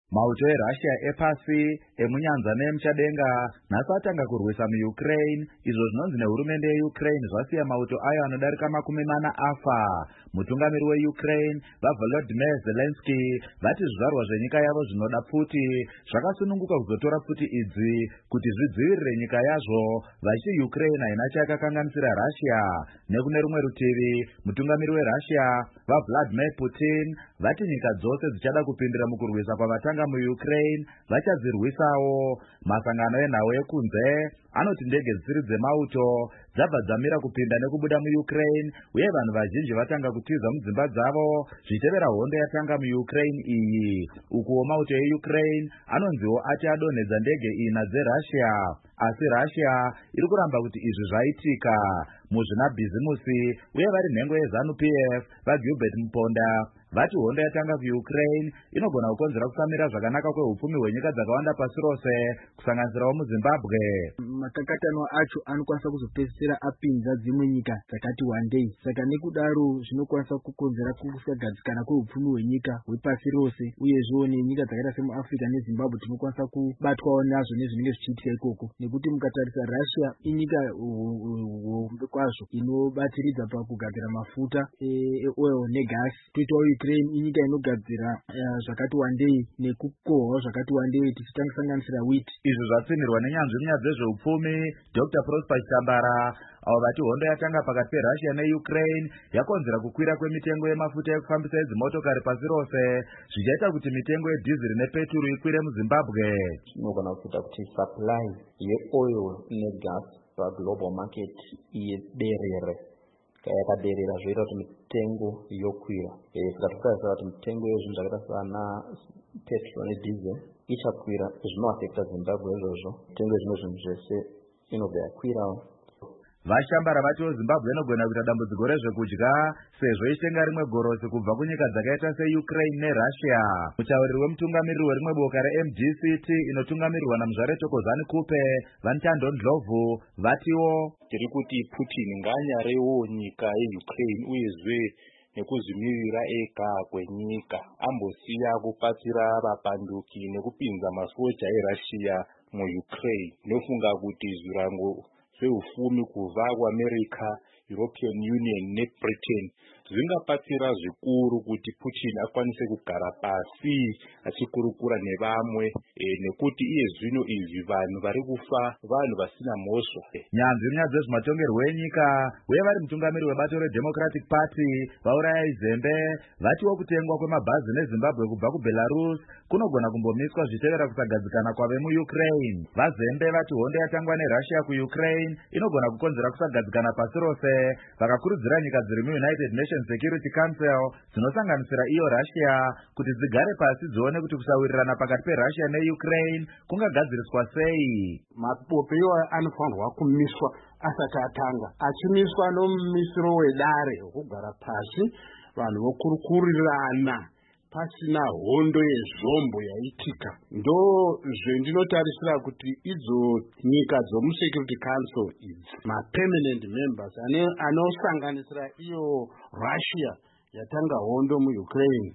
Mauto eRussia epasi emunyanza neemuchadenga nhasi atanga kurwisa muUkraine. Izvo zvinonzi nehurumende yeUkraine zvasiya mauto ayo anodarika 40 afa. Mutungamiri weUkraine vaVolodymyr Zelensky vati zvizvarwa zvenyika yavo zvinoda pfuti zvakasununguka kuzotora pfuti idzi kuti zvidzivirire nyika yazvo, vachiti Ukraine haina chayakakanganisira Russia. Nekune rumwe rutivi, mutungamiri weRussia vaVladimir Putin vati nyika dzose dzichada kupindira mukurwisa kwavatanga muUkraine vachadzirwisawo. Masangano enhau ekunze anoti ndege dzisiri dzemauto dzabva dzamira kupinda nekubuda muUkraine, uye vanhu vazhinji vatanga kutiza mudzimba dzavo zvichitevera hondo yatanga muUkraine iyi. Ukuwo mauto eUkraine anonziwo ati adonhedza ndege 4 dzeRussia, asi Russia iri kuramba kuti izvi zvaitika. Muzvinabhizimusi uye vari nhengo yeZanu-PF vaGilbert Muponda vati hondo yatanga kuUkraine inogona kukonzera kusamira zvakanaka kwehupfumi hwenyika dzakawanda pasi rose, kusanganisirawo muZimbabwe. Makakatanwa acho anokwanisa kuzopedzisira apinza dzimwe nyika dzakati wandei. Saka nekudaro zvinokwanisa kukonzera kusagadzikana kwehupfumi hwenyika hwepasi rose, uyezve nenyika dzakaita semuAfrica neZimbabwe tinokwanisa kubatwawo nazvo nezvinenge zvichiitika ikoko, nekuti mukatarisa Russia inyika hombe kwazvo inobatsiridza pakugadzira mafuta eoil negasi. Toitawo Ukraine inyika inogadzira zvakati wandei nekukohwa zvakati wandei tichisanganisira wheat. Izvi zvatsinirwa nenyanzvi munyaya dzezveupfumi Dr. Prosper Chitambara, avo vati hondo yatanga pakati peRussia neUkraine yakonzera kukwira kwemitengo yemafuta ekufambisa edzimotokari pasi rose, zvichaita kuti mitengo yedhiziri nepeturu ikwire muZimbabwe. Tinogona kuita kuti supply yeoil negas paglobal market iderere. Yakaderera zvoita kuti mitengo yokwira. Saka tikatarisa kuti mitengo yezvinhu zvakaita sana petrol nediesel ichakwira, zvinoafekta Zimbabwe izvozvo. Mitengo yezvimwe zvinhu zvese inobva yakwirawo. Vashambara vatiwo Zimbabwe inogona kuita dambudziko rezvekudya sezvo ichenga rimwe gorosi kubva kunyika dzakaita seUkraine neRussia. Mutauriri wemutungamiriri werimwe boka reMDCT inotungamirirwa naMuzvare Thokozani Kupe Vantando Ndlovu vatiwo tiri kuti Putin ngaanyarewo nyika yeUkraine uyezve nekuzvimirira ega kwenyika, ambosiya kupatsira vapanduki nekupinza masoja eRussia muUkraine. Nofunga kuti zvirango zveufumi kubva kuAmerica, European Union neBritain zvingapatsira zvikuru kuti Putin akwanise kugara pasi achikurukura nevamwe, nekuti iye zvino izvi vanhu vari kufa vanhu vasina mhosva. Nyanzvi munyaya dzezvematongerwo enyika uye vari mutungamiri webato reDemocratic Party vauraya izembe vatiwo kutengwa kwemabhazi neZimbabwe kubva kuBelarus kunogona kumbomiswa zvichitevera kusagadzikana kwave muUkraine. Vazembe vati hondo yatangwa neRussia kuUkraine inogona kukonzera kusagadzikana pasi rose, vakakurudzira nyika dziri muUnited Nations Security Council dzinosanganisira iyo Russia kuti dzigare pasi dzione kuti kusawirirana pakati peRussia neUkraine kungagadziriswa sei. Mapope iwayo anofanirwa kumiswa asati atanga, achimiswa nomumisiro wedare wekugara pasi vanhu vokurukurirana pasina hondo yezvombo yaitika. Ndo zvendinotarisira kuti idzo nyika dzomuSecurity Council idzi ma-permanent members anosanganisira iyo Russia yatanga hondo muUkraine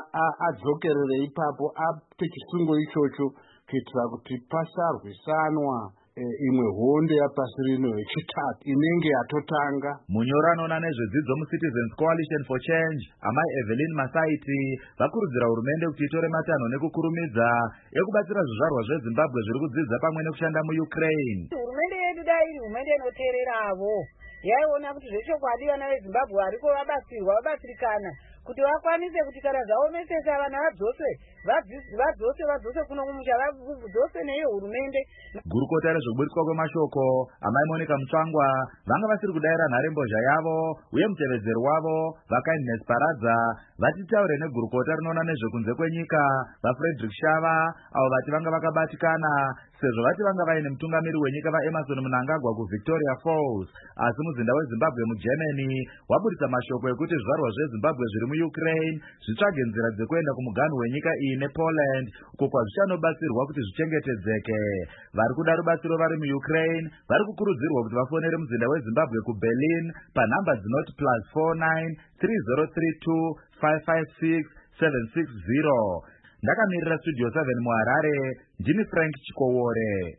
adzokerere ipapo ape chisungo ichocho kuitira kuti pasarwisanwa imwe hondo yapasi rino yechitatu inenge yatotanga. Munyori anoona nezvedzidzo muCitizens Coalition for Change amai Evelyn Masaiti vakurudzira hurumende kuti itore matanho nekukurumidza ekubatsira zvizvarwa zveZimbabwe zviri kudzidza pamwe nekushanda muUkraine. Hurumende yedu dai iri hurumende inoteereravo yaiona kuti zvechokwadi vana veZimbabwe variko vabatsirikana kuti vakwanise kuti kana zvaomesesa vana vadzose kuno kumusha vadzose neyo hurumende. Gurukota rezvekuburiswa kwemashoko amai Monica Mutsvangwa vanga vasiri kudaira nharembozha yavo uye mutevedzeri wavo vaKindness Paradza vatitaure negurukota rinoona nezvekunze kwenyika vaFrederick Shava avo vati vanga vakabatikana sezvo vati vanga vaine mutungamiri wenyika vaEmerson Mnangagwa kuVictoria Falls, asi muzinda weZimbabwe muGermany waburitsa mashoko ekuti zvizvarwa zveZimbabwe zviri muUkraine zvitsvage nzira dzekuenda kumuganhu wenyika iyi nePoland uko kwazvichanobatsirwa kuti zvichengetedzeke. Vari kuda rubatsiro vari muUkraine vari kukurudzirwa kuti vafonere muzinda weZimbabwe kuBerlin panhamba dzinoti +49 3032 556 760. ndakamirira studio 7 muHarare ndini Frank Chikowore.